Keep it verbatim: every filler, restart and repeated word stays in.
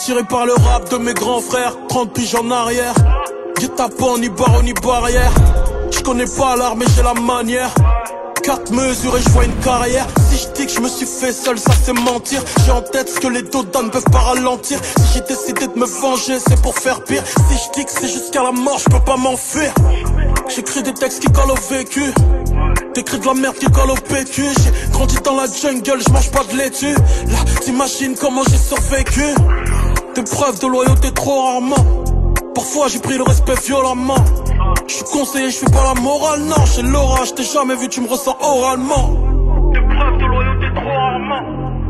Attiré par le rap de mes grands frères, trente piges en arrière. Guet-apens, ni barreau ni barrière. Je connais pas l'art mais j'ai la manière. Quatre mesures et je vois une carrière. Si je dis que je me suis fait seul, ça c'est mentir. J'ai en tête ce que les dodas ne peuvent pas ralentir. Si j'ai décidé de me venger, c'est pour faire pire. Si je dis que c'est jusqu'à la mort, je peux pas m'enfuir. J'écris des textes qui collent au vécu. T'écris de la merde qui colle au P Q. J'ai grandi dans la jungle, je mange pas de laitue. Là, t'imagines comment j'ai survécu. Des preuves de loyauté trop rarement. Parfois j'ai pris le respect violemment. Je suis conseillé, je fais pas la morale, non. J'ai l'aura, je t'ai jamais vu, tu me ressens oralement. Des preuves de loyauté trop rarement.